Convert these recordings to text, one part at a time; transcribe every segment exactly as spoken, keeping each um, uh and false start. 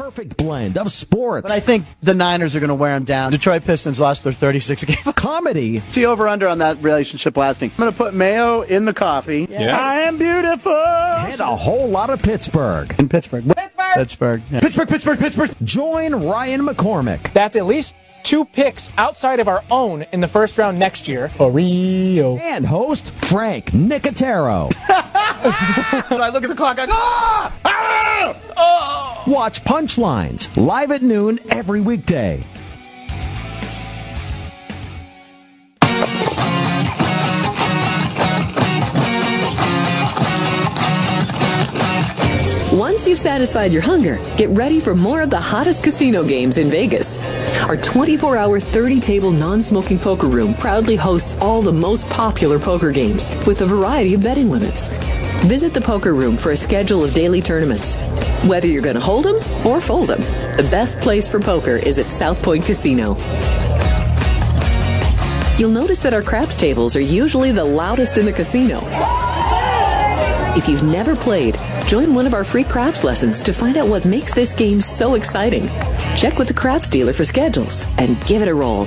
perfect blend of sports. But I think the Niners are going to wear them down. Detroit Pistons lost their thirty-six games. Comedy. See over-under on that relationship lasting. I'm going to put mayo in the coffee. Yeah. I am beautiful. And a whole lot of Pittsburgh. In Pittsburgh. Pittsburgh. Pittsburgh. Yeah. Pittsburgh, Pittsburgh, Pittsburgh. Join Ryan McCormick. That's at least two picks outside of our own in the first round next year. For Rio. And host Frank Nicotero. When I look at the clock, I go, ah! Ah! Oh! Watch Punchlines live at noon every weekday. Once you've satisfied your hunger, get ready for more of the hottest casino games in Vegas. Our twenty-four hour, thirty table non-smoking poker room proudly hosts all the most popular poker games with a variety of betting limits. Visit the poker room for a schedule of daily tournaments. Whether you're going to hold 'em or fold 'em, the best place for poker is at South Point Casino. You'll notice that our craps tables are usually the loudest in the casino. If you've never played, join one of our free craps lessons to find out what makes this game so exciting. Check with the craps dealer for schedules and give it a roll.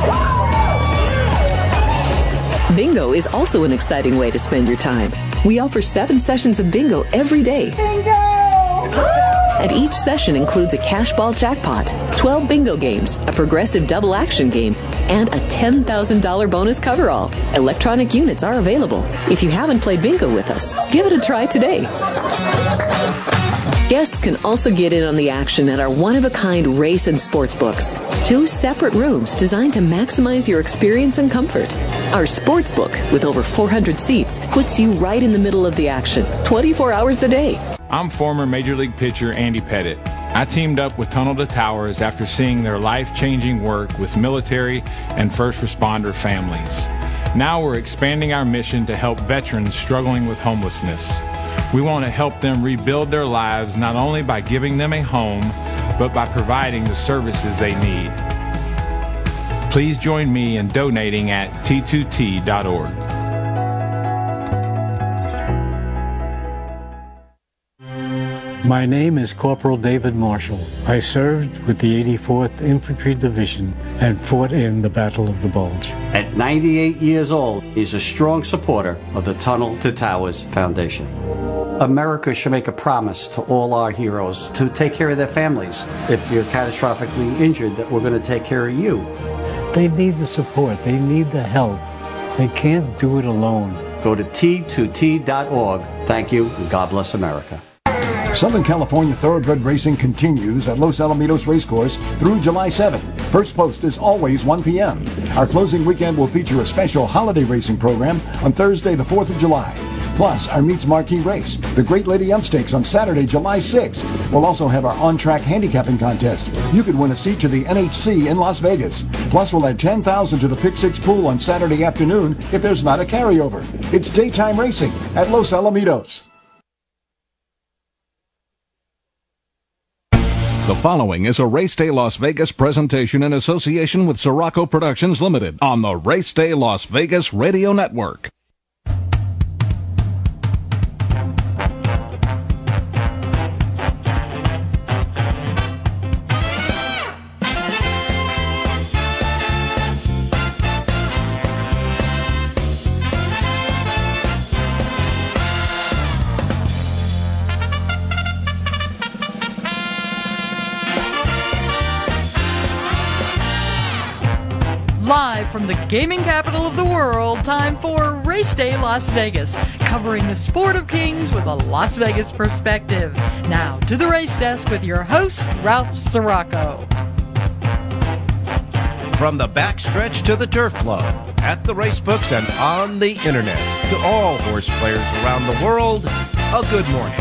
Bingo is also an exciting way to spend your time. We offer seven sessions of bingo every day. Bingo! And each session includes a cash ball jackpot, twelve bingo games, a progressive double action game, and a ten thousand dollars bonus coverall. Electronic units are available. If you haven't played bingo with us, give it a try today. Guests can also get in on the action at our one-of-a-kind race and sports books. Two separate rooms designed to maximize your experience and comfort. Our sports book, with over four hundred seats, puts you right in the middle of the action, twenty-four hours a day. I'm former Major League pitcher Andy Pettit. I teamed up with Tunnel to Towers after seeing their life-changing work with military and first responder families. Now we're expanding our mission to help veterans struggling with homelessness. We want to help them rebuild their lives not only by giving them a home, but by providing the services they need. Please join me in donating at T two T dot org. My name is Corporal David Marshall. I served with the eighty-fourth Infantry Division and fought in the Battle of the Bulge. At ninety-eight years old, he's a strong supporter of the Tunnel to Towers Foundation. America should make a promise to all our heroes to take care of their families. If you're catastrophically injured, that we're going to take care of you. They need the support. They need the help. They can't do it alone. Go to T two T dot org. Thank you, and God bless America. Southern California Thoroughbred Racing continues at Los Alamitos Racecourse through July seventh. First post is always one p.m. Our closing weekend will feature a special holiday racing program on Thursday, the fourth of July. Plus, our Meets Marquee race, the Great Lady Ump Stakes on Saturday, July sixth. We'll also have our on-track handicapping contest. You could win a seat to the N H C in Las Vegas. Plus, we'll add ten thousand dollars to the Pick Six pool on Saturday afternoon if there's not a carryover. It's daytime racing at Los Alamitos. The following is a Race Day Las Vegas presentation in association with Sirocco Productions Limited on the Race Day Las Vegas Radio Network. Live from the gaming capital of the world, time for Race Day Las Vegas, covering the sport of kings with a Las Vegas perspective. Now to the race desk with your host, Ralph Sirocco. From the backstretch to the turf club, at the race books and on the internet, to all horse players around the world, a good morning.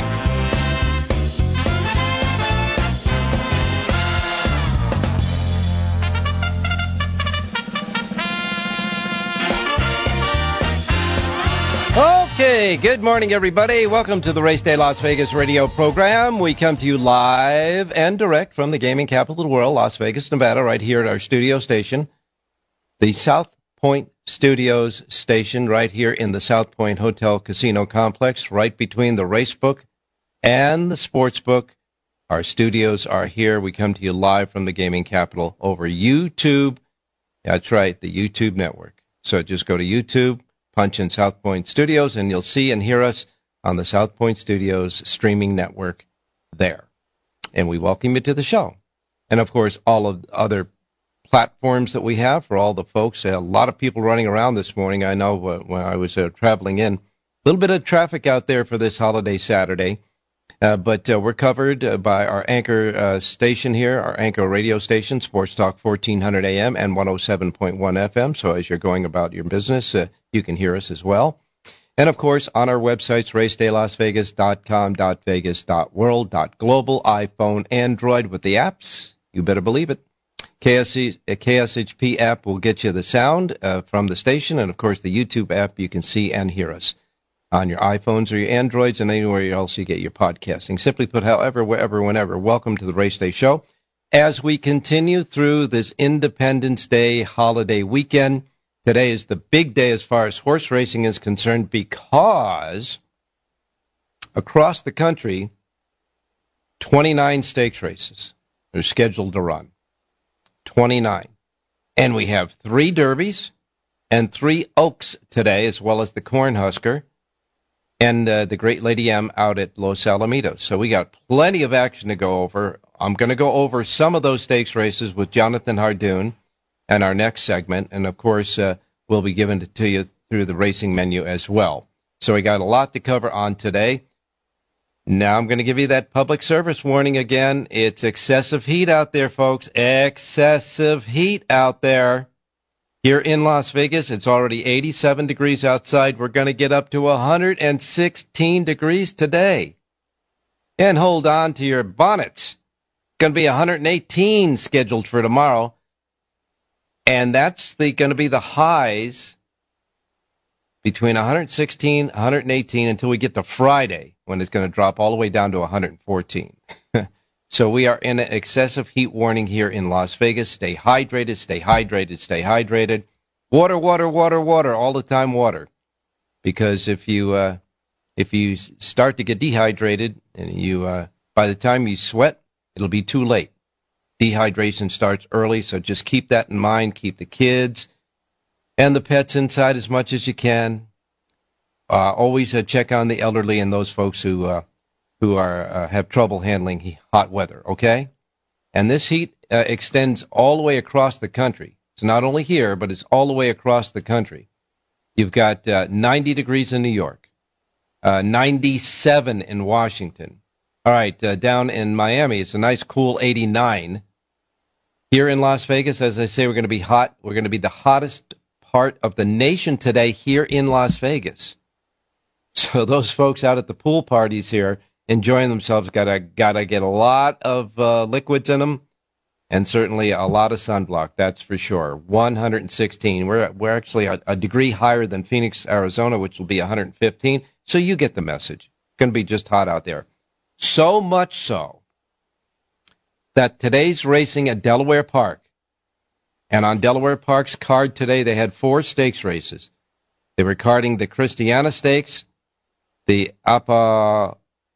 Okay, good morning, everybody. Welcome to the Race Day Las Vegas radio program. We come to you live and direct from the gaming capital of the world, Las Vegas, Nevada, right here at our studio station, the South Point Studios station, right here in the South Point Hotel Casino Complex, right between the race book and the sports book, Our studios are here. We come to you live from the gaming capital over YouTube. That's right, the YouTube network. So just go to YouTube, punch in South Point Studios, and you'll see and hear us on the South Point Studios streaming network there. And we welcome you to the show. And, of course, all of the other platforms that we have for all the folks. A lot of people running around this morning. I know uh, when I was uh, traveling in, a little bit of traffic out there for this holiday Saturday. Uh, but uh, we're covered uh, by our anchor uh, station here, our anchor radio station, Sports Talk fourteen hundred A M and one oh seven point one F M. So as you're going about your business, uh, you can hear us as well. And, of course, on our websites, race day las vegas dot com, .vegas, .world, .global, iPhone, Android with the apps. You better believe it. K S C, a K S H P app will get you the sound uh, from the station. And, of course, the YouTube app, you can see and hear us on your iPhones or your Androids and anywhere else you get your podcasting. Simply put, however, wherever, whenever. Welcome to the Race Day Show. As we continue through this Independence Day holiday weekend, today is the big day as far as horse racing is concerned because across the country, twenty-nine stakes races are scheduled to run. twenty-nine. And we have three derbies and three Oaks today, as well as the Cornhusker and uh, the Great Lady M out at Los Alamitos. So we got plenty of action to go over. I'm going to go over some of those stakes races with Jonathan Hardoon and our next segment. And, of course, uh, we'll be given it to you through the racing menu as well. So we got a lot to cover on today. Now I'm going to give you that public service warning again. It's excessive heat out there, folks. Excessive heat out there. Here in Las Vegas, it's already eighty-seven degrees outside. We're going to get up to one hundred sixteen degrees today. And hold on to your bonnets. Going to be one hundred eighteen scheduled for tomorrow. And that's the, going to be the highs between one hundred sixteen, one hundred eighteen until we get to Friday, when it's going to drop all the way down to one hundred fourteen. So we are in an excessive heat warning here in Las Vegas. Stay hydrated, stay hydrated, stay hydrated. Water, water, water, water, all the time water. Because if you uh, if you start to get dehydrated, and you uh, by the time you sweat, it'll be too late. Dehydration starts early, so just keep that in mind. Keep the kids and the pets inside as much as you can. Uh, always uh, check on the elderly and those folks who uh, who are uh, have trouble handling hot weather, okay? And this heat uh, extends all the way across the country. It's not only here, but it's all the way across the country. You've got uh, ninety degrees in New York, uh, ninety-seven in Washington. All right, uh, down in Miami, it's a nice cool eighty-nine. Here in Las Vegas, as I say, we're going to be hot. We're going to be the hottest part of the nation today here in Las Vegas. So those folks out at the pool parties here enjoying themselves gotta gotta get a lot of uh, liquids in them, and certainly a lot of sunblock. That's for sure. one hundred sixteen. We're we're actually a, a degree higher than Phoenix, Arizona, which will be one hundred fifteen. So you get the message. It's going to be just hot out there. So much so that today's racing at Delaware Park, and on Delaware Park's card today, they had four stakes races. They were carding the Christiana Stakes, the Apa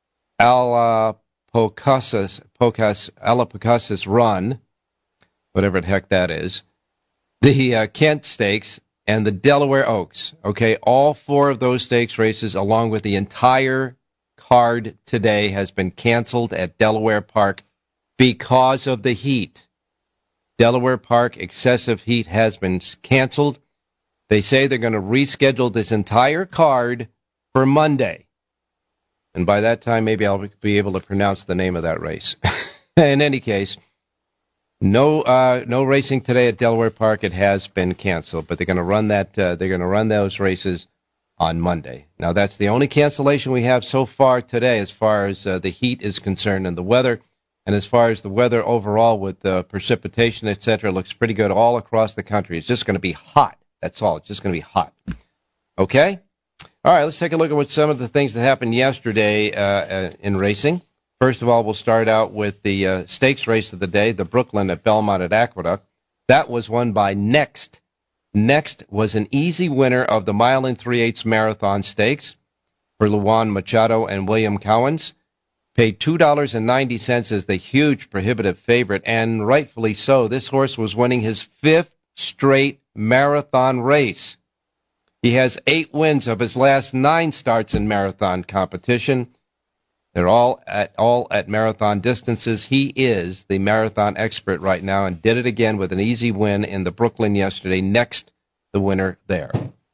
Alapocasis, Pocas, Alapocasis Run, whatever the heck that is, the uh, Kent Stakes, and the Delaware Oaks. Okay, all four of those stakes races, along with the entire card today, has been canceled at Delaware Park because of the heat. Delaware Park, excessive heat has been canceled. They say they're going to reschedule this entire card for Monday. And by that time, maybe I'll be able to pronounce the name of that race. In any case, no uh, no racing today at Delaware Park. It has been canceled, but they're going to run that. Uh, they're going to run those races on Monday. Now, that's the only cancellation we have so far today as far as uh, the heat is concerned and the weather. And as far as the weather overall with the uh, precipitation, et cetera, looks pretty good all across the country. It's just going to be hot. That's all. It's just going to be hot. Okay? All right, let's take a look at what some of the things that happened yesterday uh, uh, in racing. First of all, we'll start out with the uh, stakes race of the day, the Brooklyn at Belmont at Aqueduct. That was won by Next. Next was an easy winner of the mile and three-eighths marathon stakes for Luan Machado and William Cowens. paid two dollars and ninety cents as the huge prohibitive favorite, and rightfully so. This horse was winning his fifth straight marathon race. He has eight wins of his last nine starts in marathon competition. They're all at all at marathon distances. He is the marathon expert right now and did it again with an easy win in the Brooklyn yesterday. Next, the winner there.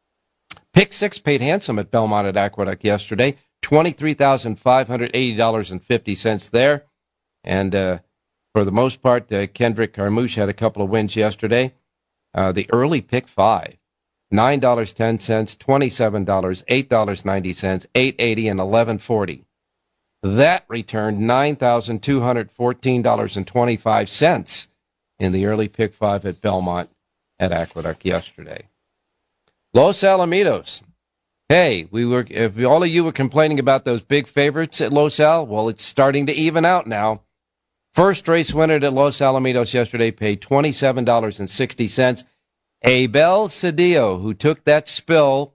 Pick six paid handsome at Belmont at Aqueduct yesterday. twenty-three thousand five hundred eighty dollars and fifty cents there. And uh, for the most part, uh, Kendrick Carmouche had a couple of wins yesterday. Uh, the early pick five, nine dollars and ten cents, twenty-seven dollars, eight dollars and ninety cents, eight dollars and eighty cents, and eleven dollars and forty cents. That returned nine thousand two hundred fourteen dollars and twenty-five cents in the early pick five at Belmont at Aqueduct yesterday. Los Alamitos. Hey, we were. If all of you were complaining about those big favorites at Los Al, well, it's starting to even out now. First race winner at Los Alamitos yesterday paid twenty-seven dollars and sixty cents. Abel Cedillo, who took that spill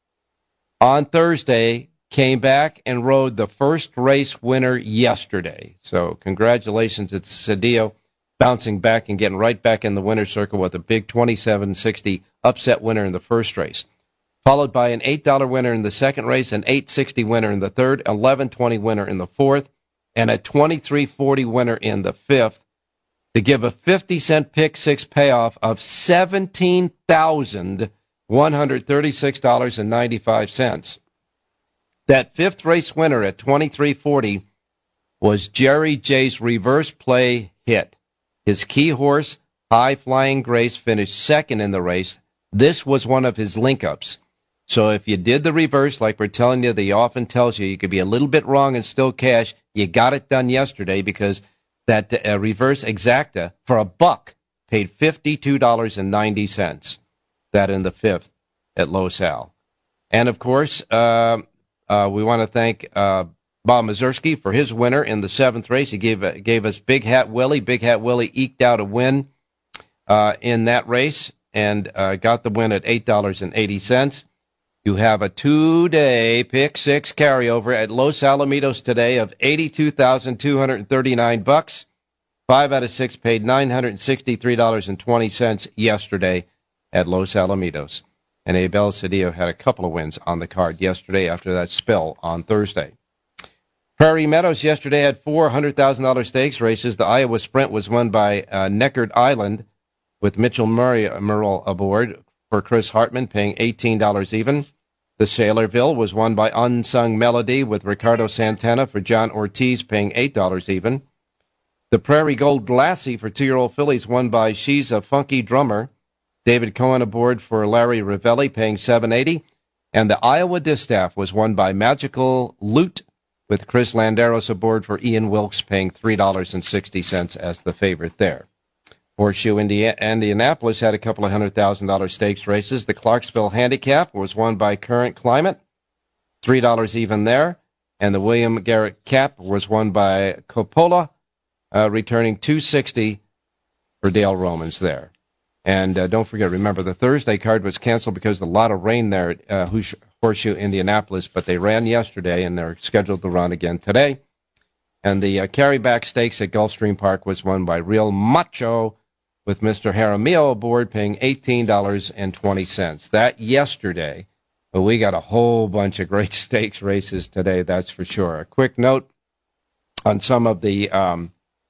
on Thursday, came back and rode the first race winner yesterday. So congratulations to Cedillo, bouncing back and getting right back in the winner's circle with a big twenty-seven sixty upset winner in the first race. Followed by an eight dollar winner in the second race, an eight sixty winner in the third, eleven twenty winner in the fourth, and a twenty-three forty winner in the fifth, to give a fifty cent pick six payoff of seventeen thousand one hundred thirty-six dollars and ninety-five cents. That fifth race winner at twenty-three forty was Jerry J's reverse play hit. His key horse, High Flying Grace, finished second in the race. This was one of his link-ups. So if you did the reverse, like we're telling you, they often tells you, you could be a little bit wrong and still cash. You got it done yesterday because that uh, reverse exacta for a buck paid fifty-two dollars and ninety cents. That in the fifth at Los Al. And of course, uh, uh, we want to thank uh, Bob Mazursky for his winner in the seventh race. He gave uh, gave us Big Hat Willie. Big Hat Willie eked out a win uh, in that race and uh, got the win at eight dollars and eighty cents. You have a two-day pick six carryover at Los Alamitos today of eighty-two thousand two hundred thirty-nine bucks. Five out of six paid nine hundred sixty-three dollars and twenty cents yesterday at Los Alamitos. And Abel Cedillo had a couple of wins on the card yesterday after that spill on Thursday. Prairie Meadows yesterday had four one hundred thousand dollars stakes races. The Iowa Sprint was won by uh, Neckard Island with Mitchell Murray Merle aboard for Chris Hartman, paying eighteen dollars even. The Sailorville was won by Unsung Melody with Ricardo Santana for John Ortiz, paying eight dollars even. The Prairie Gold Lassie for two-year-old fillies won by She's a Funky Drummer. David Cohen aboard for Larry Ravelli, paying seven dollars and eighty cents. And the Iowa Distaff was won by Magical Loot with Chris Landeros aboard for Ian Wilkes, paying three dollars and sixty cents as the favorite there. Horseshoe Indiana, Indianapolis had a couple of hundred thousand dollar stakes races. The Clarksville Handicap was won by Current Climate, three dollars even there. And the William Garrett Cap was won by Coppola, uh, returning two dollars and sixty cents for Dale Romans there. And uh, don't forget, remember, the Thursday card was canceled because of a lot of rain there at uh, Horseshoe Indianapolis, but they ran yesterday and they're scheduled to run again today. And the uh, Carryback Stakes at Gulfstream Park was won by Real Macho, with Mister Jaramillo aboard, paying eighteen dollars and twenty cents. That yesterday, but we got a whole bunch of great stakes races today, that's for sure. A quick note on some of the um,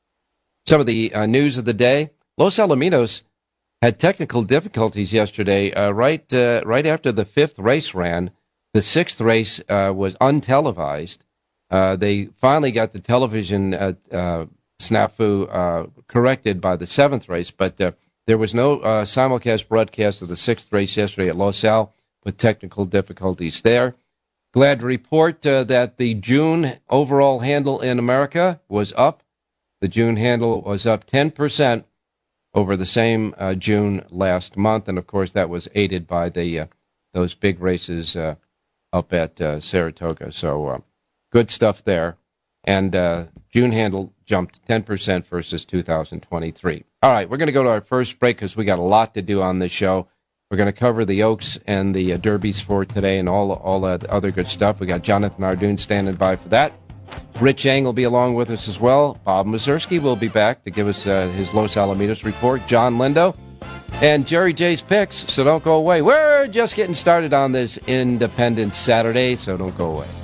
some of the uh, news of the day. Los Alamitos had technical difficulties yesterday. Uh, right uh, right after the fifth race ran, the sixth race uh, was untelevised. Uh, they finally got the television uh, uh, snafu uh, corrected by the seventh race, but uh, there was no uh, simulcast broadcast of the sixth race yesterday at Los Al, with technical difficulties there. Glad to report uh, that the June overall handle in America was up. The June handle was up ten percent over the same uh, June last month, and of course that was aided by the uh, those big races uh, up at uh, Saratoga. So uh, good stuff there. And uh, June handle jumped ten percent versus two thousand twenty-three. All right, we're going to go to our first break because we got a lot to do on this show. We're going to cover the Oaks and the uh, Derbies for today and all all that other good stuff. We got Jonathan Ardoon standing by for that. Rich Yang will be along with us as well. Bob Mazursky will be back to give us uh, his Los Alamitos report. John Lindo and Jerry J's picks, so don't go away. We're just getting started on this Independence Saturday, so don't go away.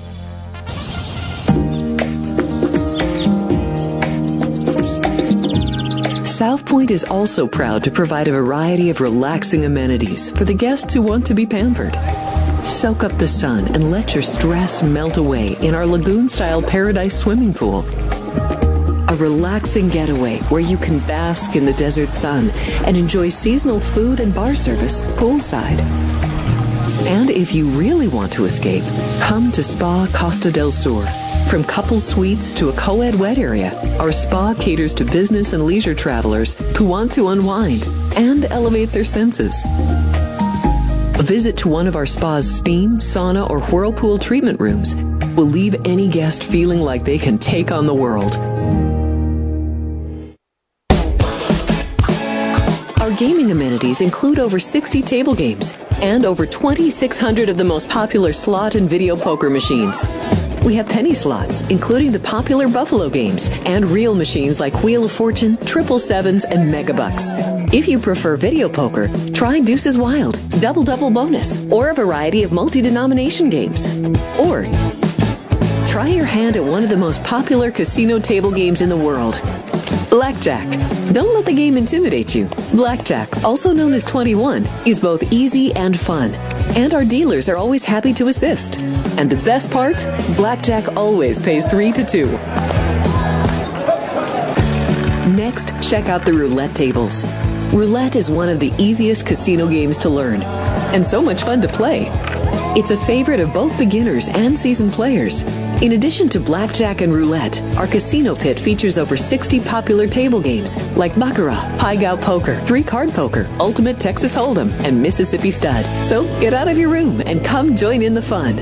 South Point is also proud to provide a variety of relaxing amenities for the guests who want to be pampered. Soak up the sun and let your stress melt away in our lagoon-style Paradise swimming pool. A relaxing getaway where you can bask in the desert sun and enjoy seasonal food and bar service poolside. And if you really want to escape, come to Spa Costa del Sur. From couple suites to a co-ed wet area, our spa caters to business and leisure travelers who want to unwind and elevate their senses. A visit to one of our spa's steam, sauna, or whirlpool treatment rooms will leave any guest feeling like they can take on the world. Our gaming amenities include over sixty table games and over twenty-six hundred of the most popular slot and video poker machines. We have penny slots, including the popular Buffalo games, and real machines like Wheel of Fortune, Triple Sevens, and Megabucks. If you prefer video poker, try Deuces Wild, Double Double Bonus, or a variety of multi-denomination games. Or try your hand at one of the most popular casino table games in the world, Blackjack. Don't let the game intimidate you. Blackjack, also known as twenty-one, is both easy and fun. And our dealers are always happy to assist. And the best part? Blackjack always pays three to two. Next, check out the roulette tables. Roulette is one of the easiest casino games to learn, and so much fun to play. It's a favorite of both beginners and seasoned players. In addition to blackjack and roulette, our casino pit features over sixty popular table games like Baccarat, Pai Gow Poker, Three-Card Poker, Ultimate Texas Hold'em, and Mississippi Stud. So get out of your room and come join in the fun.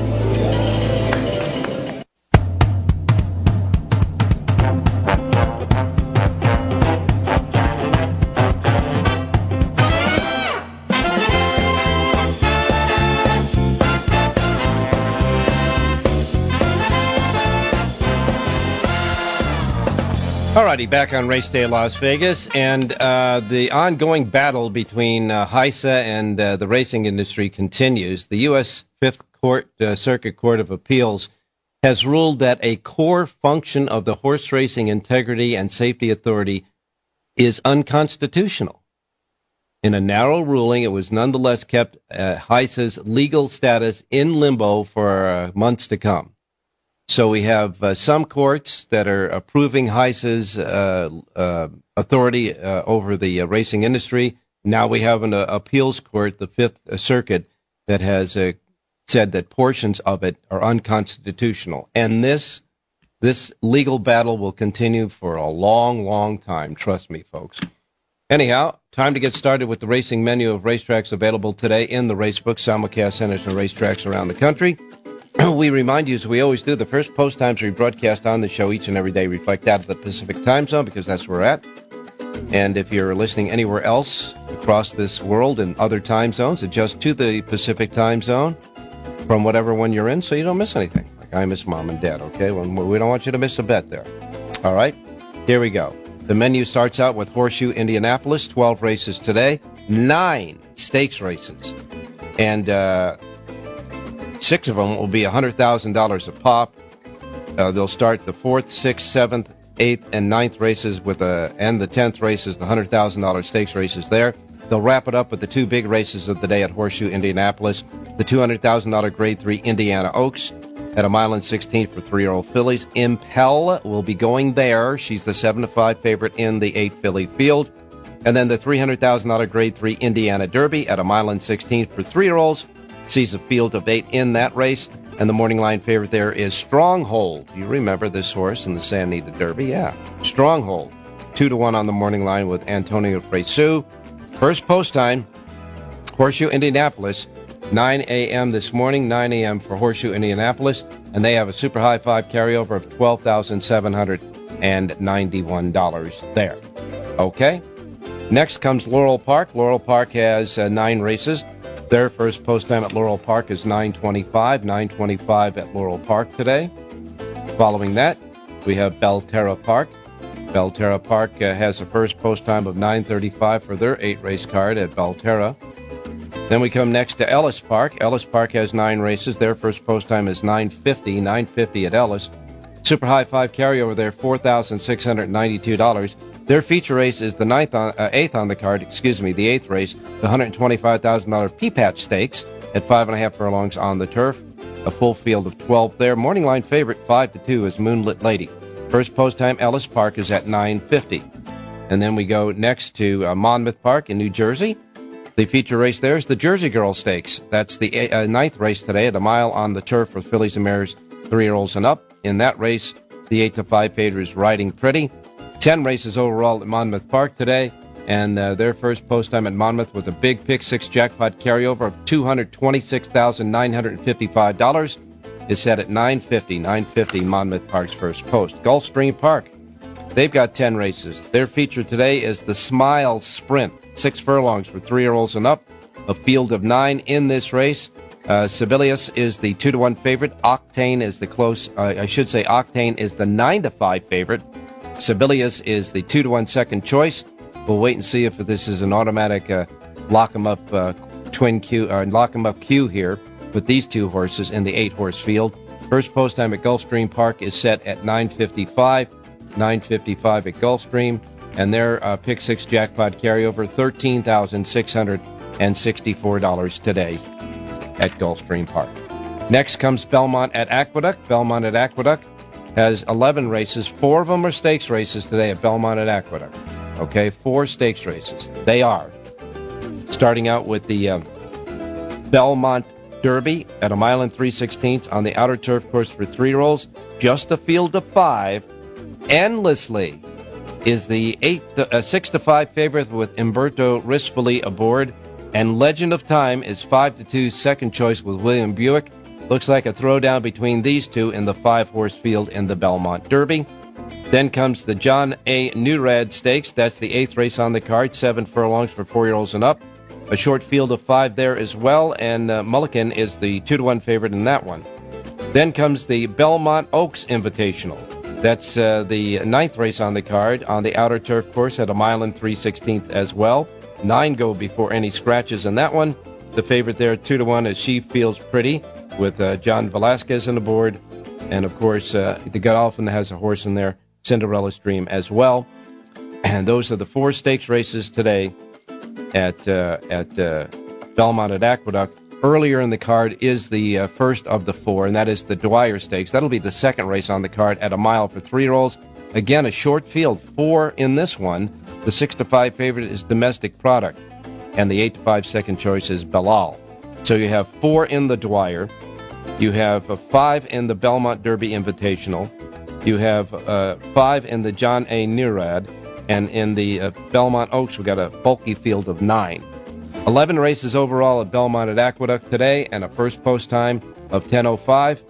Alrighty, back on Race Day Las Vegas, and uh, the ongoing battle between uh, HISA and uh, the racing industry continues. The U S Fifth Court, uh, Circuit Court of Appeals has ruled that a core function of the Horse Racing Integrity and Safety Authority is unconstitutional. In a narrow ruling, it was nonetheless kept uh, HISA's legal status in limbo for uh, months to come. So we have uh, some courts that are approving HISA's uh, uh, authority uh, over the uh, racing industry. Now we have an uh, appeals court, the Fifth Circuit, that has uh, said that portions of it are unconstitutional. And this this legal battle will continue for a long, long time. Trust me, folks. Anyhow, time to get started with the racing menu of racetracks available today in the Racebook, simulcast centers and racetracks around the country. We remind you, as we always do, the first post times we broadcast on the show each and every day reflect out of the Pacific time zone because that's where we're at. And if you're listening anywhere else across this world in other time zones, adjust to the Pacific time zone from whatever one you're in so you don't miss anything. Like I miss Mom and Dad, okay? Well, we don't want you to miss a bet there. All right? Here we go. The menu starts out with Horseshoe Indianapolis, twelve races today, nine stakes races. And, uh... Six of them will be one hundred thousand dollars a pop. Uh, they'll start the fourth, sixth, seventh, eighth, and ninth races with a, and the tenth races, the one hundred thousand dollars stakes races there. They'll wrap it up with the two big races of the day at Horseshoe Indianapolis, the two hundred thousand dollars Grade three Indiana Oaks at a mile and sixteen for three-year-old fillies. Impel will be going there. She's the seven to five favorite in the eight filly field. And then the three hundred thousand dollars Grade three Indiana Derby at a mile and sixteen for three-year-olds. Sees a field of eight in that race, and the morning line favorite there is Stronghold. You remember this horse in the San Anita Derby? Yeah, Stronghold. Two to one on the morning line with Antonio Fresu. First post time, Horseshoe Indianapolis, nine a.m. this morning, nine a.m. for Horseshoe Indianapolis, and they have a super high five carryover of twelve thousand seven hundred ninety-one dollars there. Okay? Next comes Laurel Park. Laurel Park has uh, nine races. Their first post time at Laurel Park is nine twenty-five, nine twenty-five at Laurel Park today. Following that, we have Belterra Park. Belterra Park uh, has a first post time of nine thirty-five for their eight-race card at Belterra. Then we come next to Ellis Park. Ellis Park has nine races. Their first post time is nine fifty, nine fifty at Ellis. Super High Five carryover there, four thousand six hundred ninety-two dollars. Their feature race is the ninth on, uh, eighth on the card, excuse me, the eighth race, the one hundred twenty-five thousand dollars P-Patch Stakes at five and a half furlongs on the turf. A full field of twelve there. Morning line favorite, five to two, is Moonlit Lady. First post time, Ellis Park, is at nine fifty. And then we go next to uh, Monmouth Park in New Jersey. The feature race there is the Jersey Girl Stakes. That's the uh, ninth race today at a mile on the turf for fillies and mares, three-year-olds and up. In that race, the eight to five favorite is Riding Pretty. Ten races overall at Monmouth Park today, and uh, their first post time at Monmouth with a big pick six jackpot carryover of two hundred twenty-six thousand nine hundred fifty-five dollars is set at nine fifty. nine fifty Monmouth Park's first post. Gulfstream Park, they've got ten races. Their feature today is the Smile Sprint. Six furlongs for three-year-olds and up. A field of nine in this race. Uh, Sibelius is the two to one favorite. Octane is the close, uh, I should say Octane is the nine to five favorite. Sibelius is the two to one second choice. We'll wait and see if this is an automatic uh, lock 'em up uh, twin Q, or lock 'em up Q here with these two horses in the eight-horse field. First post time at Gulfstream Park is set at nine fifty-five. nine fifty-five at Gulfstream. And their uh, pick six jackpot carryover, thirteen thousand six hundred sixty-four dollars today at Gulfstream Park. Next comes Belmont at Aqueduct. Belmont at Aqueduct has eleven races. Four of them are stakes races today at Belmont at Aqueduct. Okay, four stakes races. They are starting out with the uh, Belmont Derby at a mile and three sixteenths on the outer turf course for three-year-olds. Just a field of five. Endlessly is the eight to, uh, six to five favorite with Umberto Rispoli aboard, and Legend of Time is five to two second choice with William Buick. Looks like a throwdown between these two in the five-horse field in the Belmont Derby. Then comes the John A. Newrad Stakes. That's the eighth race on the card, seven furlongs for four-year-olds and up. A short field of five there as well, and uh, Mulligan is the two to one favorite in that one. Then comes the Belmont Oaks Invitational. That's uh, the ninth race on the card on the outer turf course at a mile and three sixteenths as well. Nine go before any scratches in that one. The favorite there, two to one, is She Feels Pretty with uh, John Velasquez on the board. And, of course, uh, the Godolphin has a horse in there, Cinderella's Dream, as well. And those are the four stakes races today at, uh, at uh, Belmont at Aqueduct. Earlier in the card is the uh, first of the four, and that is the Dwyer Stakes. That'll be the second race on the card at a mile for three-year-olds. Again, a short field, four in this one. The six to five favorite is Domestic Product, and the eight to five second choice is Belal. So you have four in the Dwyer. You have uh, five in the Belmont Derby Invitational. You have uh, five in the John A. Newrad, and in the uh, Belmont Oaks, we've got a bulky field of nine. eleven races overall at Belmont at Aqueduct today, and a first post time of ten oh five.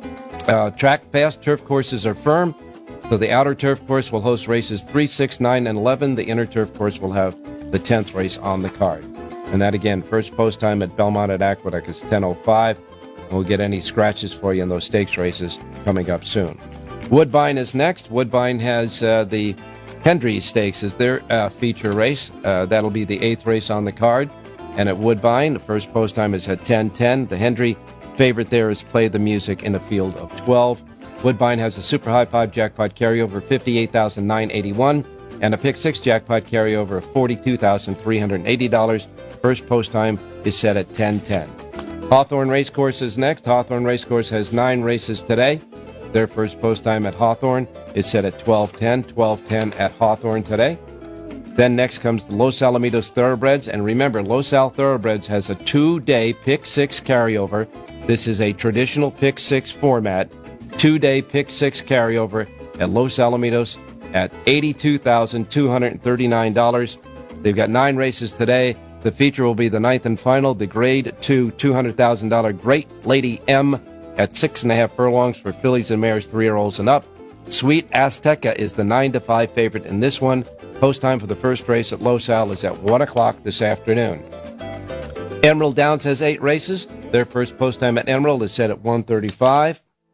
Uh, track fast turf courses are firm, so the outer turf course will host races three, six, nine, and eleven. The inner turf course will have the tenth race on the card. And that, again, first post time at Belmont at Aqueduct is ten oh five. And we'll get any scratches for you in those stakes races coming up soon. Woodbine is next. Woodbine has uh, the Hendry Stakes as their uh, feature race. Uh, that'll be the eighth race on the card. And at Woodbine, the first post time is at ten ten. The Hendry favorite there is Play the Music in a field of twelve. Woodbine has a super high five jackpot carryover, fifty-eight thousand nine hundred eighty-one dollars, and a pick six jackpot carryover of forty-two thousand three hundred eighty dollars. First post time is set at ten ten. Hawthorne Racecourse is next. Hawthorne Racecourse has nine races today. Their first post time at Hawthorne is set at twelve ten. twelve ten at Hawthorne today. Then next comes the Los Alamitos Thoroughbreds. And remember, Los Al Thoroughbreds has a two-day pick six carryover. This is a traditional pick six format. Two-day pick six carryover at Los Alamitos at eighty-two thousand two hundred thirty-nine dollars. They've got nine races today. The feature will be the ninth and final, the Grade two two hundred thousand dollars Great Lady M at six and a half furlongs for fillies and mares, three-year-olds and up. Sweet Azteca is the nine to five favorite in this one. Post time for the first race at Los Al is at one o'clock this afternoon. Emerald Downs has eight races. Their first post time at Emerald is set at one thirty-five.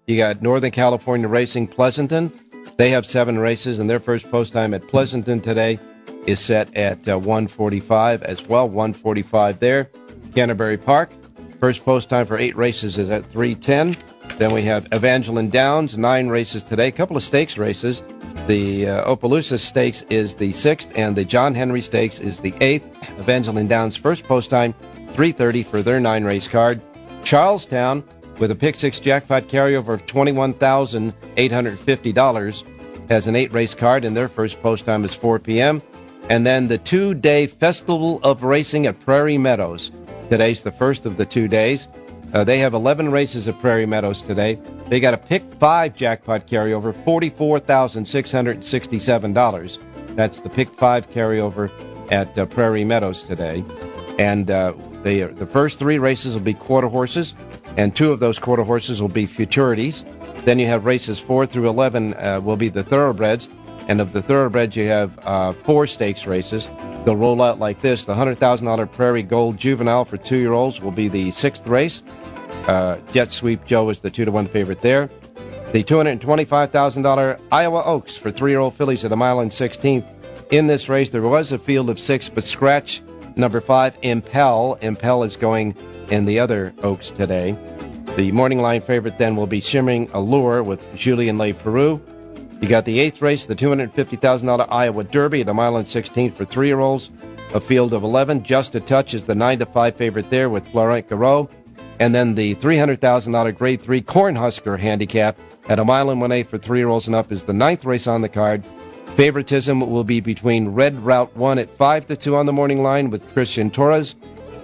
You got Northern California Racing, Pleasanton. They have seven races, and their first post time at Pleasanton today is set at uh, one forty-five as well, one forty-five there. Canterbury Park, first post time for eight races is at three ten. Then we have Evangeline Downs, nine races today, a couple of stakes races. The uh, Opelousas Stakes is the sixth, and the John Henry Stakes is the eighth. Evangeline Downs' first post time, three thirty for their nine-race card. Charlestown, with a pick six jackpot carryover of twenty-one thousand eight hundred fifty dollars, has an eight-race card, and their first post time is four p.m. And then the two-day Festival of Racing at Prairie Meadows. Today's the first of the two days. Uh, they have eleven races at Prairie Meadows today. They got a pick five jackpot carryover, forty-four thousand six hundred sixty-seven dollars. That's the pick five carryover at uh, Prairie Meadows today. And uh, they, the first three races will be quarter horses, and two of those quarter horses will be futurities. Then you have races four through eleven uh, will be the thoroughbreds, and of the thoroughbreds you have uh, four stakes races. They'll roll out like this. The one hundred thousand dollars Prairie Gold Juvenile for two-year-olds will be the sixth race. Uh, Jet Sweep Joe is the two to one favorite there. The two hundred twenty-five thousand dollars Iowa Oaks for three-year-old fillies at a mile and sixteenth. In this race, there was a field of six, but scratch number five, Impel. Impel is going in the other Oaks today. The morning line favorite then will be Shimmering Allure with Julien Le Peru. You got the eighth race, the two hundred fifty thousand dollars Iowa Derby at a mile and sixteenth for three-year-olds. A field of eleven. Just a Touch is the nine to five favorite there with Florent Garreau. And then the three hundred thousand dollars Grade three Cornhusker Handicap at a mile and one-eighth for three-year-olds and up is the ninth race on the card. Favoritism will be between Red Route one at five to two on the morning line with Christian Torres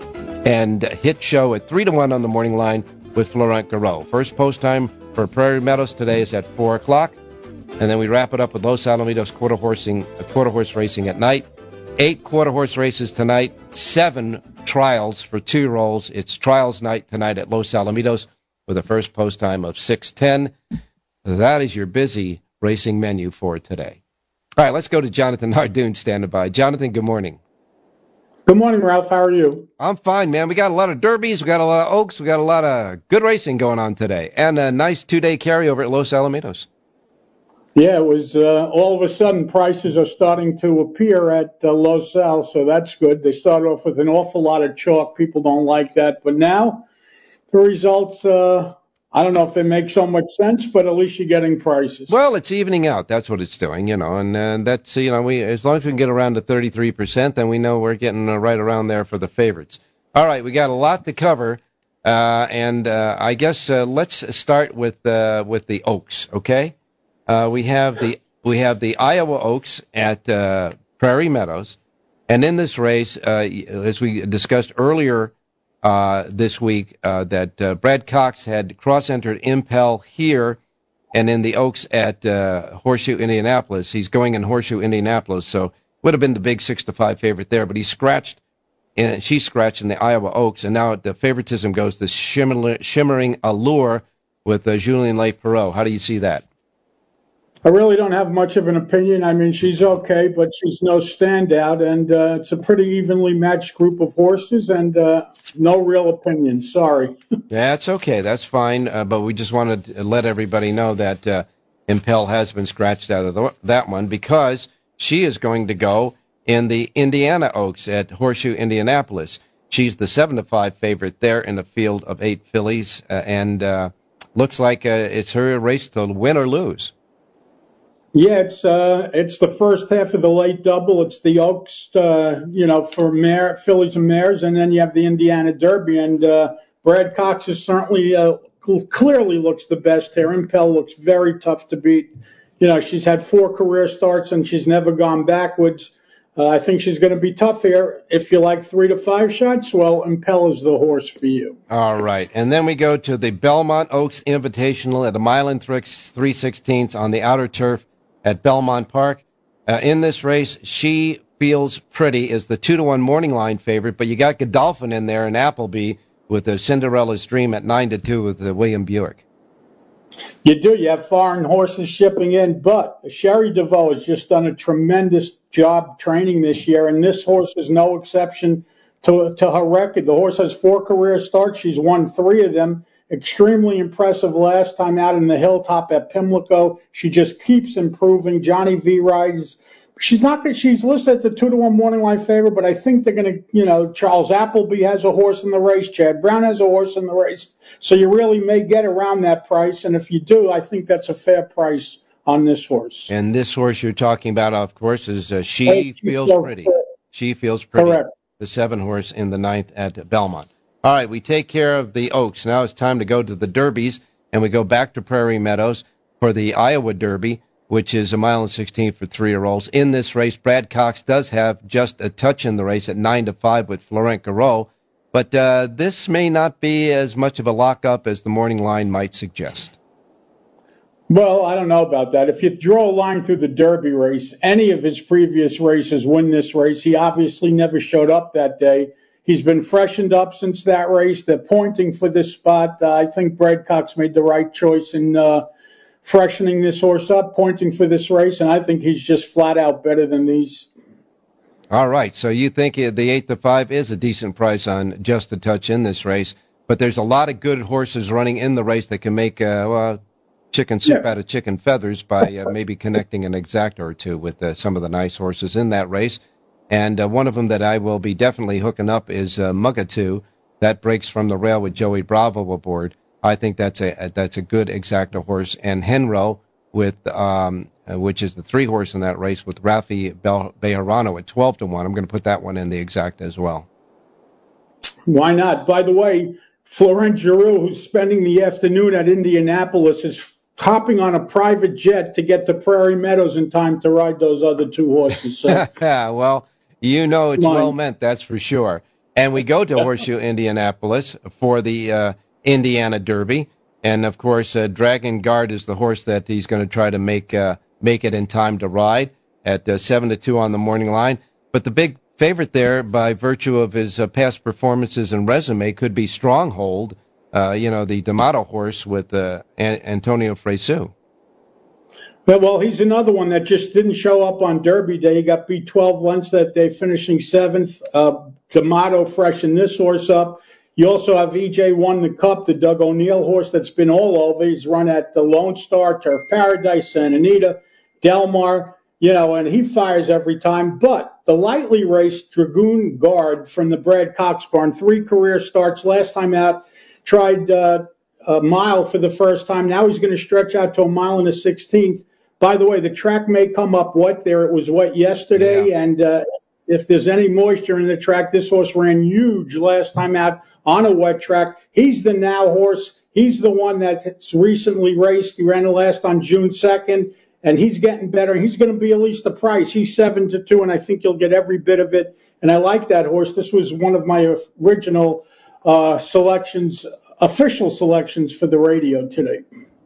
and Hit Show at three to one on the morning line with Florent Garreau. First post time for Prairie Meadows today is at four o'clock. And then we wrap it up with Los Alamitos quarter, horsing, quarter horse racing at night. Eight quarter horse races tonight, seven trials for two-year-olds. It's trials night tonight at Los Alamitos with a first post time of six ten. That is your busy racing menu for today. All right, let's go to Jonathan Nardoon standing by. Jonathan, good morning. Good morning, Ralph. How are you? I'm fine, man. We got a lot of derbies. We got a lot of Oaks. We got a lot of good racing going on today. And a nice two-day carryover at Los Alamitos. Yeah, it was uh, all of a sudden prices are starting to appear at uh, Los Al, so that's good. They started off with an awful lot of chalk. People don't like that. But now the results, uh, I don't know if they make so much sense, but at least you're getting prices. Well, it's evening out. That's what it's doing, you know. And uh, that's, you know, we as long as we can get around to thirty-three percent, then we know we're getting uh, right around there for the favorites. All right, we got a lot to cover. Uh, and uh, I guess uh, let's start with uh, with the Oaks, okay? Uh, we have the we have the Iowa Oaks at uh, Prairie Meadows, and in this race, uh, as we discussed earlier uh, this week, uh, that uh, Brad Cox had cross-entered Impel here, and in the Oaks at uh, Horseshoe Indianapolis, he's going in Horseshoe Indianapolis, so would have been the big six to five favorite there, but he scratched, and she scratched in the Iowa Oaks, and now the favoritism goes to shimmer, Shimmering Allure with uh, Julien Le Peru. How do you see that? I really don't have much of an opinion. I mean, she's okay, but she's no standout, and uh, it's a pretty evenly matched group of horses, and uh, no real opinion. Sorry. That's okay. That's fine. Uh, but we just wanted to let everybody know that uh, Impel has been scratched out of the, that one because she is going to go in the Indiana Oaks at Horseshoe Indianapolis. She's the seven to five favorite there in a field of eight fillies, uh, and uh, looks like uh, it's her race to win or lose. Yeah, it's uh, it's the first half of the late double. It's the Oaks, uh, you know, for mare, fillies and mares, and then you have the Indiana Derby. And uh, Brad Cox is certainly uh, clearly looks the best here. Impel looks very tough to beat. You know, she's had four career starts and she's never gone backwards. Uh, I think she's going to be tough here. If you like three to five shots, well, Impel is the horse for you. All right. And then we go to the Belmont Oaks Invitational at a mile and three sixteenths on the outer turf at Belmont Park. Uh, in this race, She Feels Pretty is the two to one morning line favorite, but you got Godolphin in there and Appleby with the Cinderella's Dream at nine to two with the William Buick. You do. You have foreign horses shipping in, but Sherry DeVoe has just done a tremendous job training this year, and this horse is no exception to, to her record. The horse has four career starts. She's won three of them. Extremely impressive last time out in the Hilltop at Pimlico. She just keeps improving. Johnny V rides. She's not. She's listed at the two to one morning line favorite, but I think they're going to. You know, Charles Appleby has a horse in the race. Chad Brown has a horse in the race. So you really may get around that price, and if you do, I think that's a fair price on this horse. And this horse you're talking about, of course, is uh, She, hey, she Feels, feels Pretty. Good. She Feels Pretty. Correct. The seven horse in the ninth at Belmont. All right, we take care of the Oaks. Now it's time to go to the Derbies, and we go back to Prairie Meadows for the Iowa Derby, which is a mile and sixteen for three-year-olds. In this race, Brad Cox does have just a touch in the race at nine to five with Florent Garreau, but uh, this may not be as much of a lockup as the morning line might suggest. Well, I don't know about that. If you draw a line through the Derby race, any of his previous races win this race. He obviously never showed up that day. He's been freshened up since that race. They're pointing for this spot. Uh, I think Brad Cox made the right choice in uh, freshening this horse up, pointing for this race, and I think he's just flat out better than these. All right, so you think the eight to five is a decent price on just a touch in this race, but there's a lot of good horses running in the race that can make uh, well, chicken soup yeah. out of chicken feathers by uh, maybe connecting an exacta or two with uh, some of the nice horses in that race. And uh, one of them that I will be definitely hooking up is uh, Mugatoo. That breaks from the rail with Joey Bravo aboard. I think that's a, a that's a good exacta horse. And Henro, with um, uh, which is the three horse in that race with Rafi Bejarano at twelve to one. I'm going to put that one in the exacta as well. Why not? By the way, Florent Giroux, who's spending the afternoon at Indianapolis, is hopping on a private jet to get to Prairie Meadows in time to ride those other two horses. So. Well, you know it's Mine. well meant, that's for sure. And we go to Horseshoe Indianapolis for the uh, Indiana Derby. And, of course, uh, Dragon Guard is the horse that he's going to try to make uh, make it in time to ride at uh, seven to two on the morning line. But the big favorite there, by virtue of his uh, past performances and resume, could be Stronghold, uh, you know, the D'Amato horse with uh, An- Antonio Fresu. Well, he's another one that just didn't show up on Derby Day. He got beat twelve lengths that day, finishing seventh. Uh, D'Amato freshened this horse up. You also have E J Won the Cup, the Doug O'Neill horse that's been all over. He's run at the Lone Star, Turf Paradise, Santa Anita, Del Mar, you know, and he fires every time. But the lightly raced Dragoon Guard from the Brad Cox barn, three career starts. Last time out, tried uh, a mile for the first time. Now he's going to stretch out to a mile and a sixteenth. By the way, the track may come up wet there. It was wet yesterday, yeah. and uh, if there's any moisture in the track, this horse ran huge last time out on a wet track. He's the now horse. He's the one that's recently raced. He ran the last on June second, and he's getting better. He's going to be at least the price. He's seven to two, and I think you'll get every bit of it. And I like that horse. This was one of my original uh, selections, official selections for the radio today.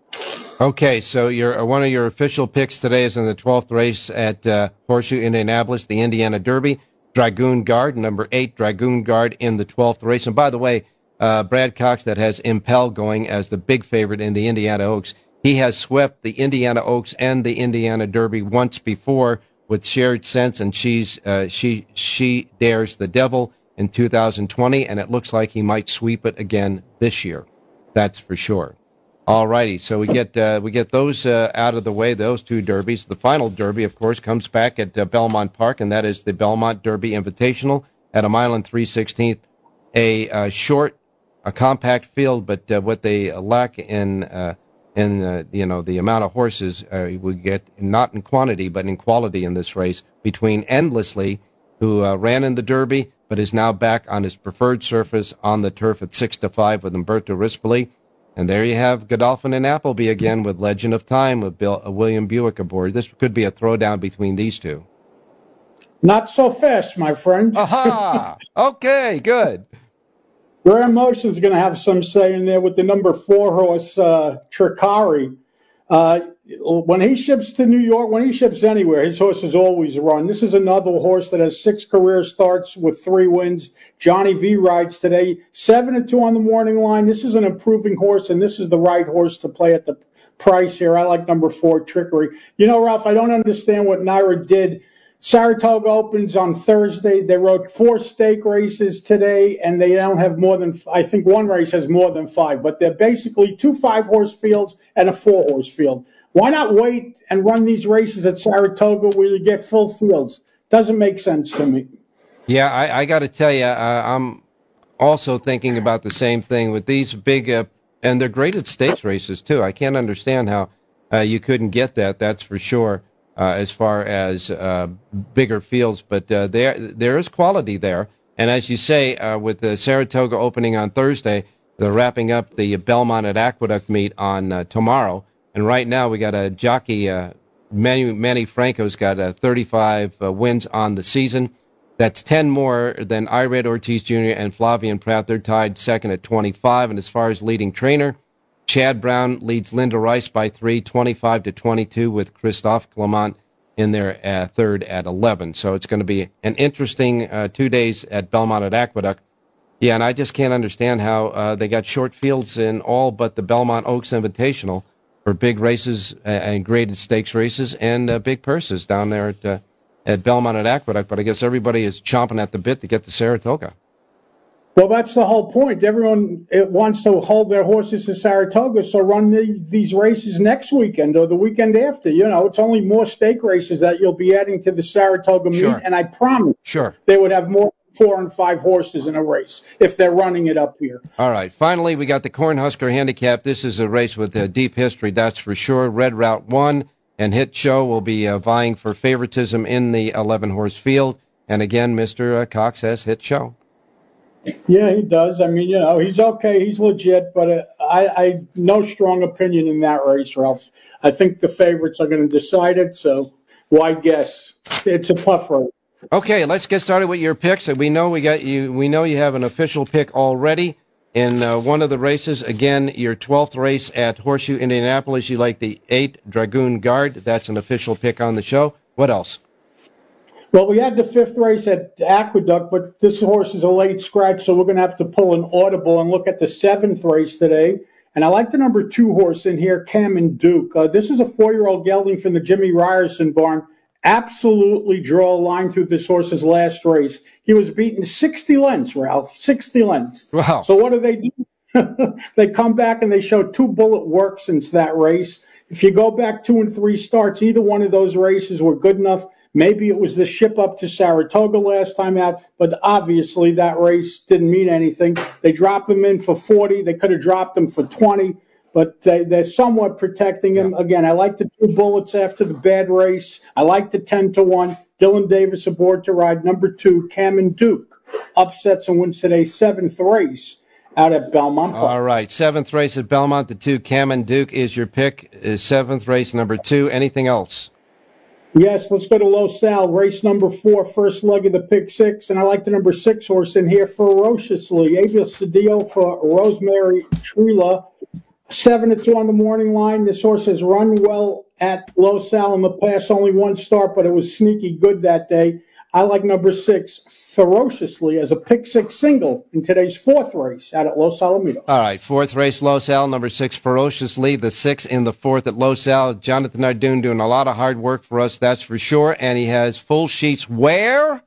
Okay, so your uh, one of your official picks today is in the twelfth race at uh, Horseshoe Indianapolis, the Indiana Derby. Dragoon Guard, number eight, Dragoon Guard in the twelfth race. And by the way, uh, Brad Cox, that has Impel going as the big favorite in the Indiana Oaks. He has swept the Indiana Oaks and the Indiana Derby once before with Shared Sense, and she's uh, she she dares the devil in two thousand twenty, and it looks like he might sweep it again this year. That's for sure. All righty, so we get uh, we get those uh, out of the way, those two derbies. The final derby, of course, comes back at uh, Belmont Park, and that is the Belmont Derby Invitational at a mile and three sixteenth. A uh, short, a compact field, but uh, what they lack in uh, in uh, you know the amount of horses uh, we get, not in quantity but in quality in this race, between Endlessly, who uh, ran in the Derby but is now back on his preferred surface on the turf at six to five with Umberto Rispoli. And there you have Godolphin and Appleby again with Legend of Time with Bill, uh, William Buick aboard. This could be a throwdown between these two. Not so fast, my friend. Aha! Okay, good. Rare Motion's going to have some say in there with the number four horse, uh, Tricari. Uh, when he ships to New York, when he ships anywhere, his horses always run. This is another horse that has six career starts with three wins. Johnny V rides today, seven and two on the morning line. This is an improving horse, and this is the right horse to play at the price here. I like number four, Trickery. You know, Ralph, I don't understand what Naira did Saratoga opens on Thursday. They rode four stake races today, and they don't have more than, I think one race has more than five, but they're basically two five-horse fields and a four-horse field. Why not wait and run these races at Saratoga where you get full fields? Doesn't make sense to me. Yeah, I, I got to tell you, uh, I'm also thinking about the same thing with these big, uh, and they're graded stakes races, too. I can't understand how uh, you couldn't get that, that's for sure. Uh, as far as uh, bigger fields, but uh, there there is quality there. And as you say, uh, with the Saratoga opening on Thursday, they're wrapping up the Belmont at Aqueduct meet on uh, tomorrow. And right now we got a jockey, uh, Manny, Manny Franco's got uh, thirty-five uh, wins on the season. That's ten more than Irad Ortiz Junior and Flavian Pratt. They're tied second at twenty-five. And as far as leading trainer, Chad Brown leads Linda Rice by three, twenty-five to twenty-two, with Christophe Clement in there uh, third at eleven. So it's going to be an interesting uh, two days at Belmont at Aqueduct. Yeah, and I just can't understand how uh, they got short fields in all but the Belmont Oaks Invitational for big races uh, and graded stakes races and uh, big purses down there at, uh, at Belmont at Aqueduct. But I guess everybody is chomping at the bit to get to Saratoga. Well, that's the whole point. Everyone it wants to hold their horses to Saratoga, so run the, these races next weekend or the weekend after. You know, it's only more stake races that you'll be adding to the Saratoga meet, Sure. and I promise Sure. they would have more than four and five horses in a race if they're running it up here. All right. Finally, we got the Cornhusker Handicap. This is a race with a deep history, that's for sure. Red Route one and Hit Show will be uh, vying for favoritism in the eleven-horse field. And again, Mister Uh, Cox has Hit Show. Yeah, he does. I mean, you know, he's okay. He's legit, but uh, I, I no strong opinion in that race, Ralph. I think the favorites are going to decide it, so why guess? It's a tough race. Okay, let's get started with your picks. We know we got you. We know you have an official pick already in uh, one of the races. Again, your twelfth race at Horseshoe Indianapolis. You like the eight Dragoon Guard. That's an official pick on the show. What else? Well, we had the fifth race at Aqueduct, but this horse is a late scratch, so we're going to have to pull an audible and look at the seventh race today. And I like the number two horse in here, Cameron Duke. Uh, this is a four-year-old gelding from the Jimmy Ryerson barn. Absolutely draw a line through this horse's last race. He was beaten sixty lengths, Ralph, sixty lengths. Wow. So what do they do? They come back and they show two bullet work since that race. If you go back two and three starts, either one of those races were good enough. Maybe it was the ship up to Saratoga last time out, but obviously that race didn't mean anything. They dropped him in for forty. They could have dropped him for twenty, but they, they're somewhat protecting him. Again, I like the two bullets after the bad race. I like the ten to one. Dylan Davis aboard to ride. Number two, Cameron Duke, upsets and wins today's seventh race out at Belmont Park. All right, seventh race at Belmont. The two, Cameron Duke is your pick. Is seventh race, number two. Anything else? Yes, let's go to Los Al, race number four, first leg of the pick six, and I like the number six horse in here, Ferociously. Abel Cedillo for Rosemary Trila. Seven to two on the morning line. This horse has run well at Los Al in the past, only one start, but it was sneaky good that day. I like number six, Ferociously, as a pick six single in today's fourth race out at Los Alamitos. All right, fourth race, Los Al, number six, Ferociously, the six in the fourth at Los Al. Jonathan Ardoon doing a lot of hard work for us, that's for sure, and he has full sheets where?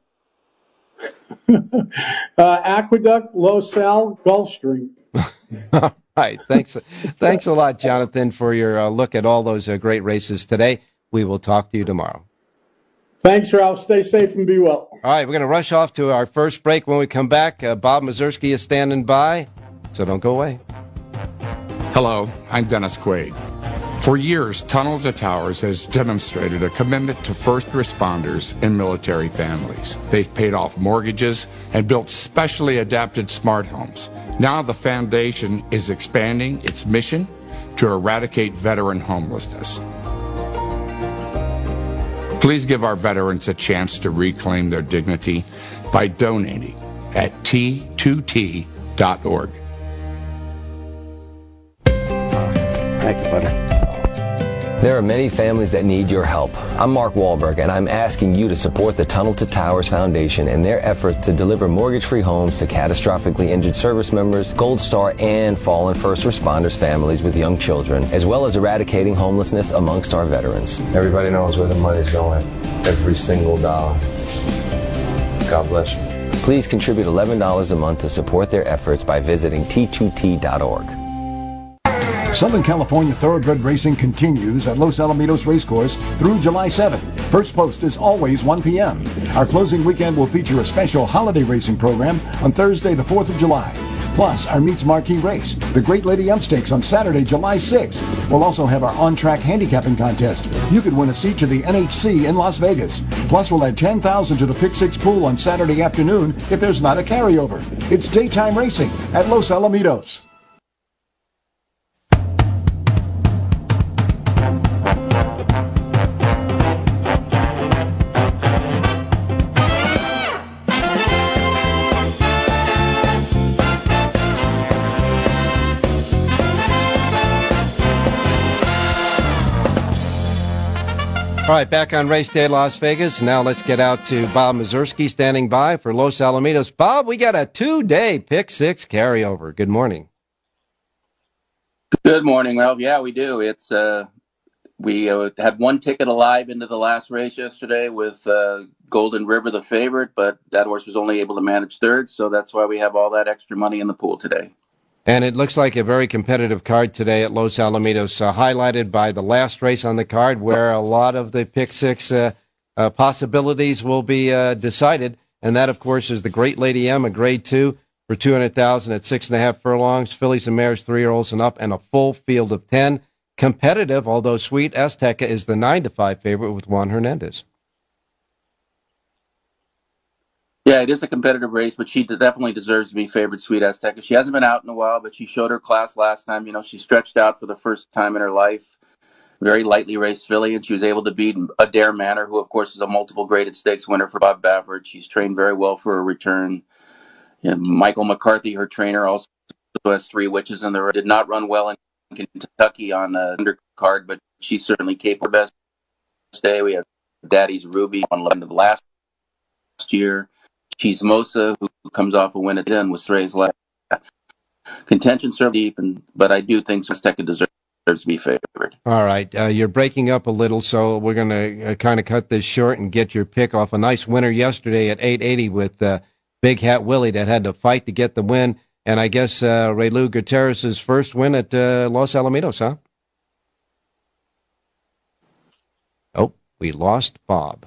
uh, Aqueduct, Los Al, Gulfstream. All right, thanks, thanks a lot, Jonathan, for your uh, look at all those uh, great races today. We will talk to you tomorrow. Thanks, Ralph. Stay safe and be well. All right, we're going to rush off to our first break. When we come back, uh, Bob Mazursky is standing by, so don't go away. Hello, I'm Dennis Quaid. For years, Tunnel to Towers has demonstrated a commitment to first responders and military families. They've paid off mortgages and built specially adapted smart homes. Now the foundation is expanding its mission to eradicate veteran homelessness. Please give our veterans a chance to reclaim their dignity by donating at T two T dot org. Thank you, buddy. There are many families that need your help. I'm Mark Wahlberg, and I'm asking you to support the Tunnel to Towers Foundation and their efforts to deliver mortgage-free homes to catastrophically injured service members, Gold Star, and fallen first responders families with young children, as well as eradicating homelessness amongst our veterans. Everybody knows where the money's going. Every single dollar. God bless you. Please contribute eleven dollars a month to support their efforts by visiting T two T dot org. Southern California Thoroughbred Racing continues at Los Alamitos Racecourse through July seventh. First post is always one p.m. Our closing weekend will feature a special holiday racing program on Thursday, the fourth of July. Plus, our Meets Marquee race, the Great Lady M Stakes on Saturday, July sixth. We'll also have our on-track handicapping contest. You could win a seat to the N H C in Las Vegas. Plus, we'll add ten thousand dollars to the Pick Six pool on Saturday afternoon if there's not a carryover. It's daytime racing at Los Alamitos. All right, back on Race Day Las Vegas. Now let's get out to Bob Mazurski standing by for Los Alamitos. Bob, we got a two-day Pick Six carryover. Good morning. Good morning, Ralph. Yeah, we do. It's uh, we uh, had one ticket alive into the last race yesterday with uh, Golden River the favorite, but that horse was only able to manage third, so that's why we have all that extra money in the pool today. And it looks like a very competitive card today at Los Alamitos, uh, highlighted by the last race on the card where a lot of the Pick Six uh, uh, possibilities will be uh, decided. And that, of course, is the Great Lady M, a grade two for two hundred thousand dollars at six and a half furlongs, fillies and mares, three-year-olds and up, and a full field of ten. Competitive, although Sweet Azteca is the nine to five favorite with Juan Hernandez. Yeah, it is a competitive race, but she definitely deserves to be favored, Sweet Azteca. She hasn't been out in a while, but she showed her class last time. You know, she stretched out for the first time in her life. Very lightly raced filly, and she was able to beat Adair Manor, who, of course, is a multiple graded stakes winner for Bob Baffert. She's trained very well for a return. You know, Michael McCarthy, her trainer, also has three witches in the race. Did not run well in Kentucky on the undercard, but she's certainly capable of best day. We have Daddy's Ruby on the last year. Chismosa, who comes off a win at the end, was Ray's last. Contention served deep, and, but I do think Azteca deserves to be favored. All right. Uh, you're breaking up a little, so we're going to uh, kind of cut this short and get your pick off. A nice winner yesterday at eight eighty with uh, Big Hat Willie that had to fight to get the win. And I guess uh, Raylu Gutierrez's first win at uh, Los Alamitos, huh? Oh, we lost Bob.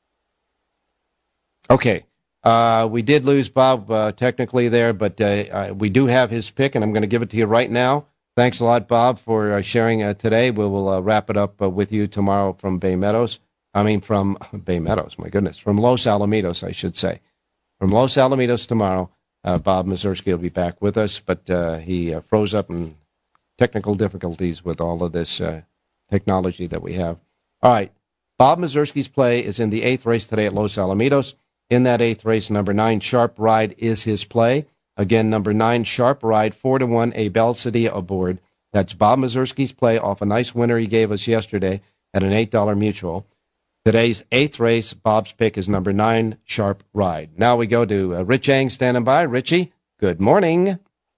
Okay. Uh, we did lose Bob uh, technically there, but uh, uh, we do have his pick, and I'm going to give it to you right now. Thanks a lot, Bob, for uh, sharing uh, today. We will uh, wrap it up uh, with you tomorrow from Bay Meadows. I mean, from Bay Meadows, my goodness. From Los Alamitos, I should say. From Los Alamitos tomorrow, uh, Bob Mazurski will be back with us, but uh, he uh, froze up in technical difficulties with all of this uh, technology that we have. All right. Bob Mazurski's play is in the eighth race today at Los Alamitos. In that eighth race, number nine, Sharp Ride is his play. Again, number nine, Sharp Ride, four to one, a Bell Sadia aboard. That's Bob Mazurski's play off a nice winner he gave us yesterday at an eight dollar mutual. Today's eighth race, Bob's pick is number nine, Sharp Ride. Now we go to uh, Rich Ang standing by. Richie, good morning.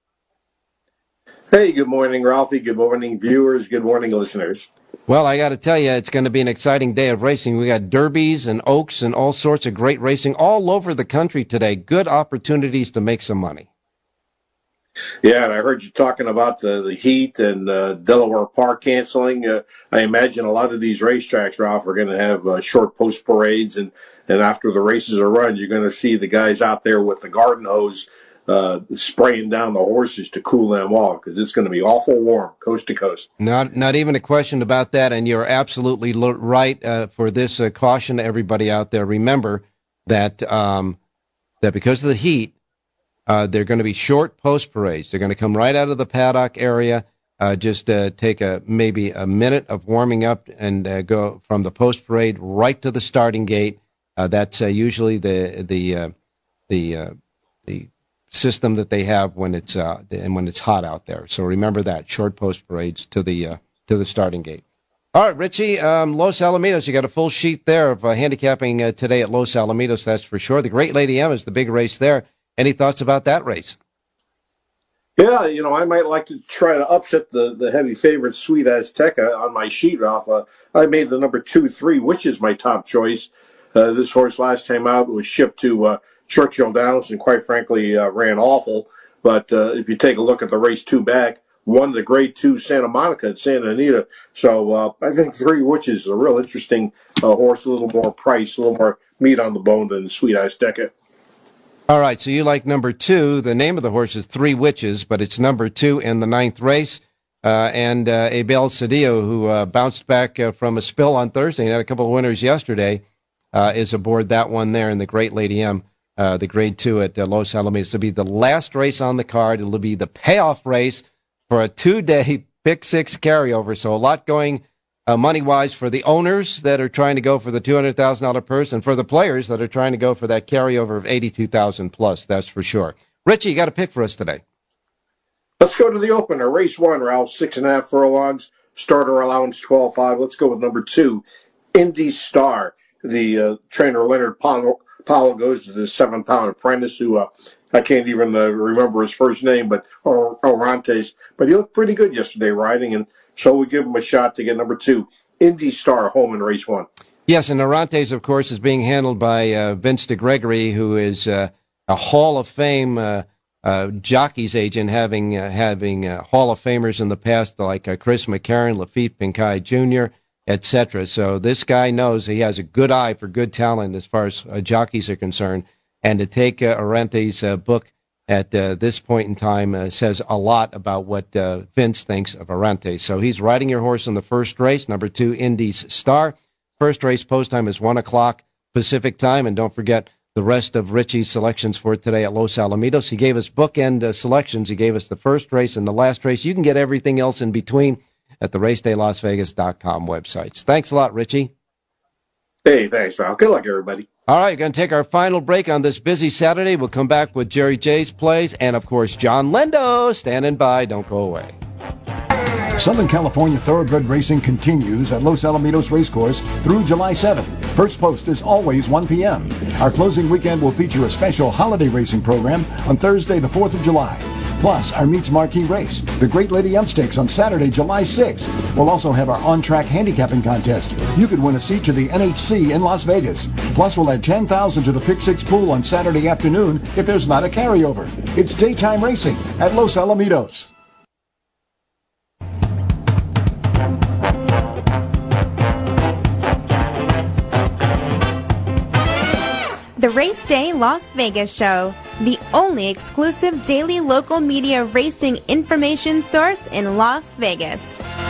Hey, good morning, Ralphie. Good morning, viewers. Good morning, listeners. Well, I got to tell you, it's going to be an exciting day of racing. We got derbies and oaks and all sorts of great racing all over the country today. Good opportunities to make some money. Yeah, and I heard you talking about the, the heat and uh, Delaware Park canceling. Uh, I imagine a lot of these racetracks, Ralph, are going to have uh, short post parades, and, and after the races are run, you're going to see the guys out there with the garden hose uh, spraying down the horses to cool them off, because it's going to be awful warm, coast to coast. Not not even a question about that, and you're absolutely lo- right uh, for this uh, caution to everybody out there. Remember that um, that because of the heat, uh, they're going to be short post parades. They're going to come right out of the paddock area, uh, just uh, take a maybe a minute of warming up and uh, go from the post parade right to the starting gate. Uh, that's uh, usually the the uh, the uh, the system that they have when it's uh, and when it's hot out there. So remember that, short post parades to the uh, to the starting gate. All right, Richie, um, Los Alamitos, you got a full sheet there of uh, handicapping uh, today at Los Alamitos, that's for sure. The Great Lady M is the big race there. Any thoughts about that race? Yeah, you know, I might like to try to upset the, the heavy favorite Sweet Azteca on my sheet, Ralph. Uh, I made the number two, three, which is my top choice. Uh, this horse last time out was shipped to uh, Churchill Downs and quite frankly uh, ran awful. But uh, if you take a look at the race two back, won the grade two Santa Monica at Santa Anita. So uh, I think three, which is a real interesting uh, horse, a little more price, a little more meat on the bone than Sweet Azteca. All right, so you like number two. The name of the horse is Three Witches, but it's number two in the ninth race. Uh, and uh, Abel Cedillo, who uh, bounced back uh, from a spill on Thursday and had a couple of winners yesterday, uh, is aboard that one there in the Great Lady M, uh, the grade two at uh, Los Alamitos. It'll be the last race on the card. It'll be the payoff race for a two-day pick six carryover. So a lot going Uh, money-wise for the owners that are trying to go for the two hundred thousand dollars purse and for the players that are trying to go for that carryover of eighty-two thousand dollars plus, that's for sure. Richie, you got a pick for us today. Let's go to the opener. Race one, Ralph, six and a half furlongs. Starter allowance twelve five. Let's go with number two, Indy Star. The uh, trainer Leonard Powell, Powell goes to the seven-pound apprentice who uh, I can't even uh, remember his first name, but or, Orantes. But he looked pretty good yesterday riding, and so we give him a shot to get number two, Indy Star, home in race one. Yes, and Orantes, of course, is being handled by uh, Vince DeGregory, who is uh, a Hall of Fame uh, uh, jockey's agent, having uh, having uh, Hall of Famers in the past like uh, Chris McCarron, Lafitte Pincay Junior, et cetera. So this guy knows he has a good eye for good talent as far as uh, jockeys are concerned. And to take uh, Orantes' uh, book at uh, this point in time uh, says a lot about what uh, Vince thinks of Orantes. So he's riding your horse in the first race, number two, Indy's Star. First race post time is one o'clock Pacific time, and don't forget the rest of Richie's selections for today at Los Alamitos. He gave us bookend uh, selections. He gave us the first race and the last race. You can get everything else in between at the race day las vegas dot com websites. Thanks a lot, Richie. Hey, thanks, Ralph. Good luck, everybody. All right, we're going to take our final break on this busy Saturday. We'll come back with Jerry J's plays and, of course, John Lendo standing by. Don't go away. Southern California Thoroughbred Racing continues at Los Alamitos Racecourse through July seventh. First post is always one p.m. Our closing weekend will feature a special holiday racing program on Thursday, the fourth of July. Plus, our Meets Marquee race, the Great Lady M Stakes on Saturday, July sixth. We'll also have our on-track handicapping contest. You could win a seat to the N H C in Las Vegas. Plus, we'll add ten thousand dollars to the Pick Six pool on Saturday afternoon if there's not a carryover. It's daytime racing at Los Alamitos. The Race Day Las Vegas Show, the only exclusive daily local media racing information source in Las Vegas.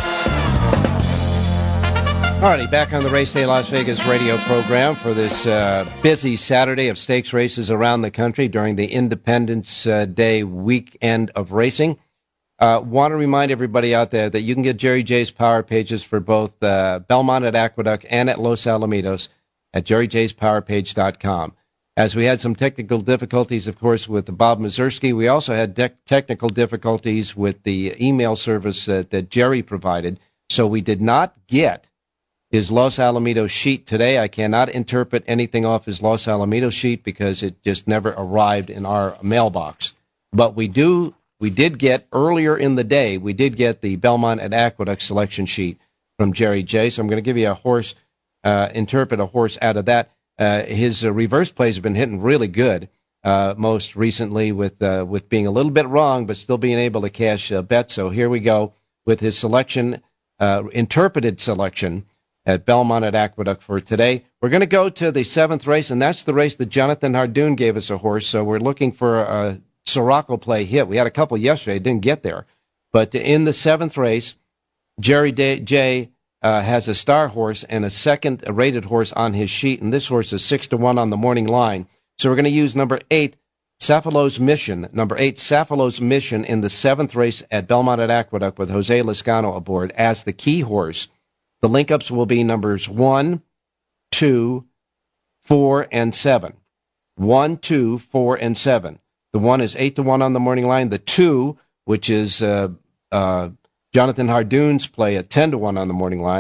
Alrighty, back on the Race Day Las Vegas radio program for this uh, busy Saturday of stakes races around the country during the Independence uh, Day weekend of racing. Uh, want to remind everybody out there that you can get Jerry J's power pages for both uh, Belmont at Aqueduct and at Los Alamitos at jerry jays power page dot com. As we had some technical difficulties, of course, with Bob Mazursky, we also had de- technical difficulties with the email service uh, that Jerry provided. So we did not get his Los Alamitos sheet today. I cannot interpret anything off his Los Alamitos sheet because it just never arrived in our mailbox. But we do, we did get earlier in the day, we did get the Belmont and Aqueduct selection sheet from Jerry J. So I'm going to give you a horse, uh, interpret a horse out of that. Uh, his uh, reverse plays have been hitting really good, uh, most recently with uh, with being a little bit wrong, but still being able to cash a bet. So here we go with his selection, uh, interpreted selection at Belmont at Aqueduct for today. We're going to go to the seventh race, and that's the race that Jonathan Hardoon gave us a horse. So we're looking for a Sirocco play hit. We had a couple yesterday, didn't get there. But in the seventh race, Jerry J. Uh, has a star horse and a second rated horse on his sheet, and this horse is six to one on the morning line. So we're going to use number eight, Cephalo's Mission. Number eight, Cephalo's Mission in the seventh race at Belmont at Aqueduct with Jose Lezcano aboard as the key horse. The link-ups will be numbers one, two, four, and seven. One, two, four, and seven. The one is eight to one on the morning line. The two, which is uh, uh, Jonathan Hardoon's play at ten to one on the morning line.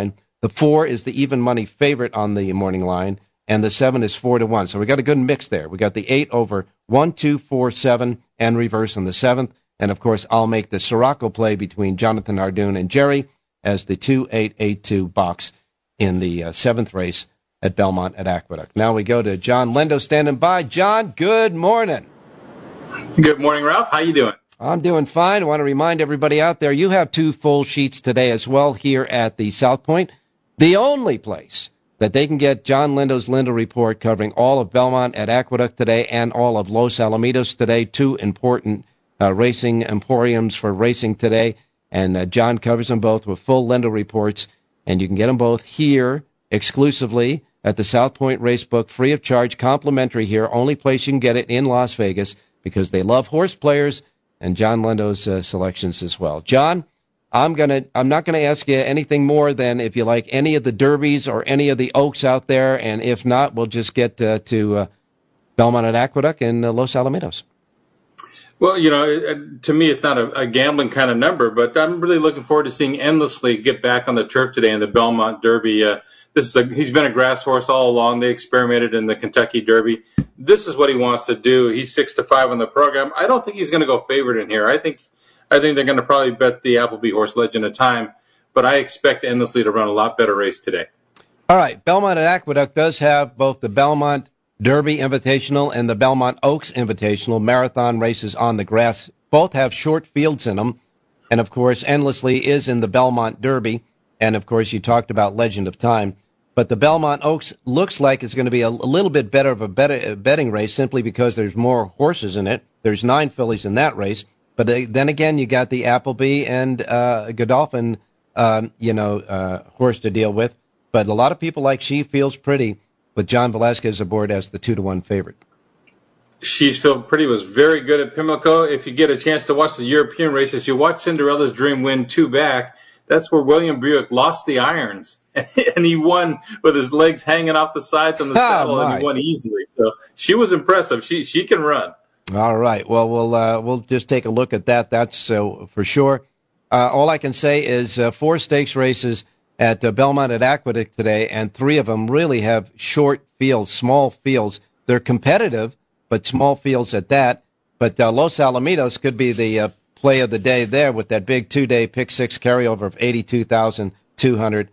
The four is the even money favorite on the morning line, and the seven is four to one. So we got a good mix there. We got the eight over one, two, four, seven, and reverse on the seventh. And of course, I'll make the Sirocco play between Jonathan Hardoon and Jerry as the two eight eight two box in the uh, seventh race at Belmont at Aqueduct. Now we go to John Lindo standing by. John, good morning. Good morning, Ralph. How you doing? I'm doing fine. I want to remind everybody out there, you have two full sheets today as well here at the South Point. The only place that they can get John Lindo's Lindo Report covering all of Belmont at Aqueduct today and all of Los Alamitos today, two important uh, racing emporiums for racing today. And uh, John covers them both with full Lindo reports, and you can get them both here exclusively at the South Point Racebook, free of charge, complimentary here, only place you can get it in Las Vegas because they love horse players and John Lindo's uh, selections as well. John, I'm gonna. I'm not gonna ask you anything more than if you like any of the derbies or any of the Oaks out there, and if not, we'll just get uh, to uh, Belmont at Aqueduct and uh, Los Alamitos. Well, you know, it, to me, it's not a, a gambling kind of number, but I'm really looking forward to seeing Endlessly get back on the turf today in the Belmont Derby. Uh, this is a, he's been a grass horse all along. They experimented in the Kentucky Derby. This is what he wants to do. He's six to five on the program. I don't think he's going to go favorite in here. I think. I think they're going to probably bet the Appleby horse Legend of Time, but I expect Endlessly to run a lot better race today. All right, Belmont at Aqueduct does have both the Belmont Derby Invitational and the Belmont Oaks Invitational marathon races on the grass. Both have short fields in them, and of course, Endlessly is in the Belmont Derby, and of course, you talked about Legend of Time. But the Belmont Oaks looks like it's going to be a, a little bit better of a bet- betting race simply because there's more horses in it. There's nine fillies in that race. But uh, then again, you got the Appleby and uh, Godolphin, um, you know, uh, horse to deal with. But a lot of people like She Feels Pretty with John Velasquez aboard as the two to one favorite. She's Feel Pretty was very good at Pimlico. If you get a chance to watch the European races, you watch Cinderella's Dream win two back. That's where William Buick lost the irons, and he won with his legs hanging off the sides on the saddle, oh, and he won easily. So she was impressive. She she can run. All right. Well, we'll uh, we'll just take a look at that. That's uh, for sure. Uh, all I can say is uh, four stakes races at uh, Belmont at Aqueduct today, and three of them really have short fields, small fields. They're competitive, but small fields at that. But uh, Los Alamitos could be the uh, play of the day there with that big two-day pick six carryover of eighty-two thousand two hundred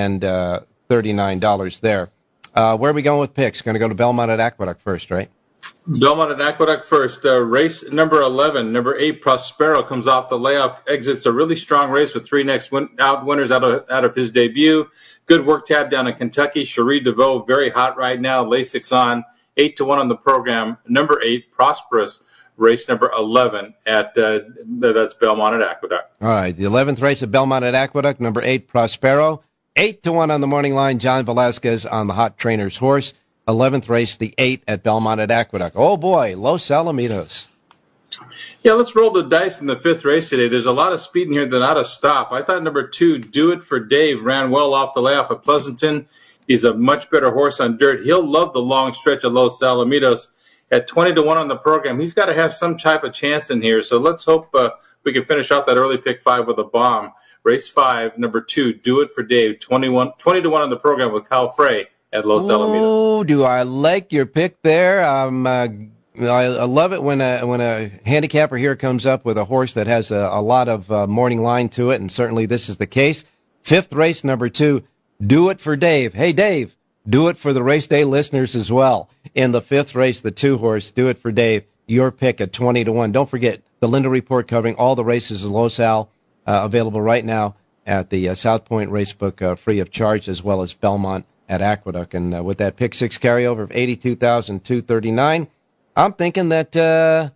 thirty-nine dollars there. Uh, where are we going with picks? Going to go to Belmont at Aqueduct first, right? Belmont at Aqueduct first. Uh, race number eleven, number eight, Prospero comes off the layoff, exits a really strong race with three next win- out winners out of out of his debut. Good work tab down in Kentucky. Cherie DeVoe, very hot right now. Lasix on, eight to one on the program. Number eight, Prosperous, race number eleven at uh, that's Belmont at Aqueduct. All right, the eleventh race at Belmont at Aqueduct, number eight, Prospero, eight to one on the morning line. John Velasquez on the hot trainer's horse. eleventh race, the eight at Belmont at Aqueduct. Oh, boy, Los Alamitos. Yeah, let's roll the dice in the fifth race today. There's a lot of speed in here that ought to stop. I thought number two, Do It for Dave, ran well off the layoff at Pleasanton. He's a much better horse on dirt. He'll love the long stretch of Los Alamitos. At twenty to one on the program, he's got to have some type of chance in here. So let's hope uh, we can finish off that early pick five with a bomb. Race five, number two, Do It for Dave, twenty-one, twenty to one on the program with Kyle Frey at Los Alamitos. Oh, do I like your pick there? Um, uh, I, I love it when a, when a handicapper here comes up with a horse that has a, a lot of uh, morning line to it, and certainly this is the case. Fifth race, number two, Do It for Dave. Hey, Dave, do it for the race day listeners as well. In the fifth race, the two horse, Do It for Dave, your pick at twenty to one. Don't forget, the Lindo Report covering all the races in Los Al, uh, available right now at the uh, South Point Racebook, uh, free of charge, as well as Belmont at Aqueduct. And uh, with that pick six carryover of eighty-two thousand two hundred thirty-nine dollars, I'm thinking that uh,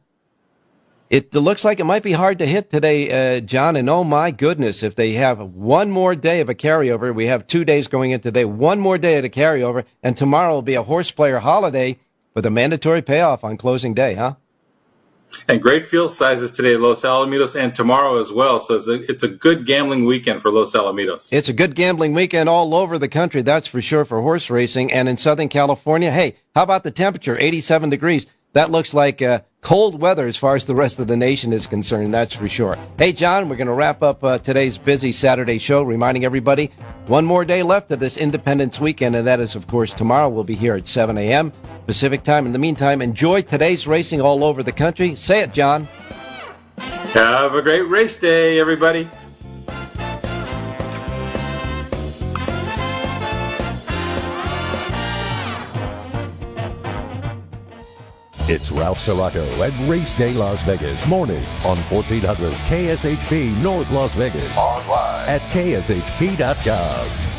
it looks like it might be hard to hit today, uh, John. And oh, my goodness, if they have one more day of a carryover, we have two days going in today, one more day of a carryover, and tomorrow will be a horse player holiday with a mandatory payoff on closing day, huh? And great field sizes today at Los Alamitos and tomorrow as well. So it's a, it's a good gambling weekend for Los Alamitos. It's a good gambling weekend all over the country, that's for sure, for horse racing. And in Southern California, hey, how about the temperature? eighty-seven degrees. That looks like uh, cold weather as far as the rest of the nation is concerned, that's for sure. Hey, John, we're going to wrap up uh, today's busy Saturday show, reminding everybody one more day left of this Independence Weekend, and that is, of course, tomorrow. We'll be here at seven a.m. Pacific Time. In the meantime, enjoy today's racing all over the country. Say it, John. Have a great race day, everybody. It's Ralph Sirocco at Race Day Las Vegas, morning on fourteen hundred K S H P North Las Vegas. Online at K S H P dot com.